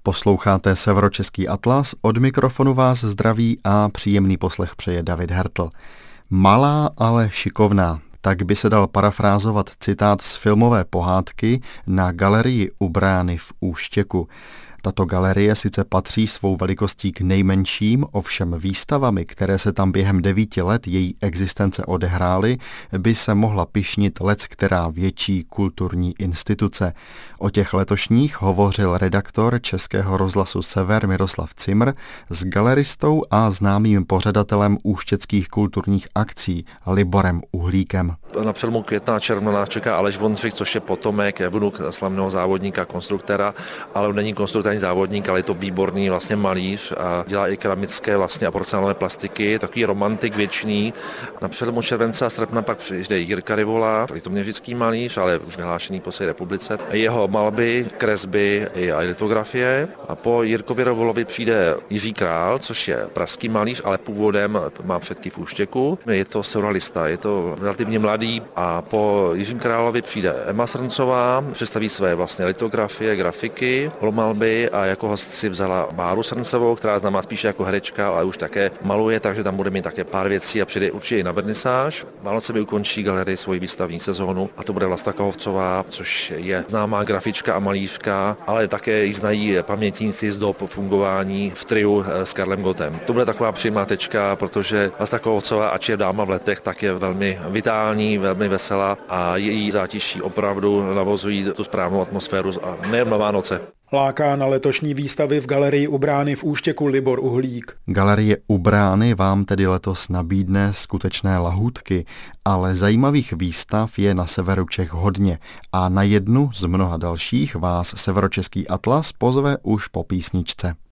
Posloucháte Severočeský atlas, od mikrofonu vás zdraví a příjemný poslech přeje David Hertl. Malá, ale šikovná. Tak by se dal parafrázovat citát z filmové pohádky Na galerii u brány v Úštěku. Tato galerie sice patří svou velikostí k nejmenším, ovšem výstavami, které se tam během 9 let její existence odehrály, by se mohla pyšnit leckterá větší kulturní instituce. O těch letošních hovořil redaktor Českého rozhlasu Sever Miroslav Cimr s galeristou a známým pořadatelem úštěckých kulturních akcí Liborem Uhlíkem. Na přelomu května a června nás čeká Aleš Vondřich, což je potomek vnuk slavného závodníka, konstruktéra, ale není konstruktér závodník, ale je to výborný vlastně malíř a dělá i keramické vlastně a porcelánové plastiky, takový romantik věčný. Na přelomu července a srpna pak přijde Jirka Rivola, litoměřický malíř, ale už vyhlášený po celé republice. Jeho malby, kresby a litografie. A po Jirkovi Rivolovi přijde Jiří Král, což je pražský malíř, ale původem má předky v Úštěku. Je to surrealista, je to relativně mladý a po Jiřím Královi přijde Emma Srncová, představí své vlastně litografie, grafiky, malby a jako host si vzala Báru Srncovou, která známá spíše jako herečka, ale už také maluje, takže tam bude mít také pár věcí a přijde určitě i na vernisáž. Vánoce mi ukončí galerii svoji výstavní sezónu a to bude Vlasta Kahovcová, což je známá grafička a malířka, ale také ji znají pamětníci z dob fungování v triu s Karlem Gottem. To bude taková příjemná tečka, protože Vlasta Kahovcová, ač je dáma v letech, tak je velmi vitální, velmi veselá a její zátiší opravdu navozují tu správnou atmosféru a nejen na Vánoce. Láká na letošní výstavy v galerii u brány v Úštěku Libor Uhlík. Galerie u brány vám tedy letos nabídne skutečné lahůdky, ale zajímavých výstav je na severu Čech hodně a na jednu z mnoha dalších vás Severočeský atlas pozve už po písničce.